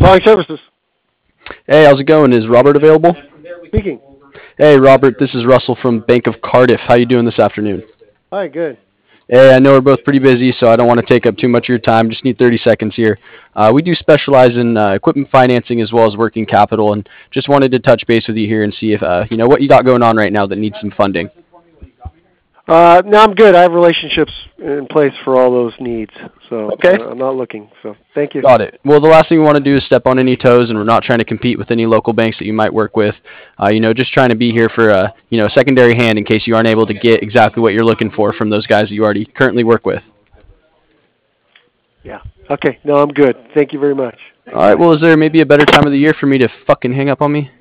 Calling services. Hey, how's it going? Is Robert available? Speaking. Hey, Robert, this is Russell from Bank of Cardiff. How you doing this afternoon? Hi, good. Hey, I know we're both pretty busy, so I don't want to take up too much of your time. Just need 30 seconds here. We do specialize in equipment financing as well as working capital, and just wanted to touch base with you here and see if what you got going on right now that needs some funding. No, I'm good. I have relationships in place for all those needs, so Okay. I'm not looking. So thank you. Got it. Well, the last thing we want to do is step on any toes, and we're not trying to compete with any local banks that you might work with. Just trying to be here for a secondary hand in case you aren't able to get exactly what you're looking for from those guys that you already currently work with. Yeah. Okay. No, I'm good. Thank you very much. All right. Well, is there maybe a better time of the year for me to fucking hang up on me?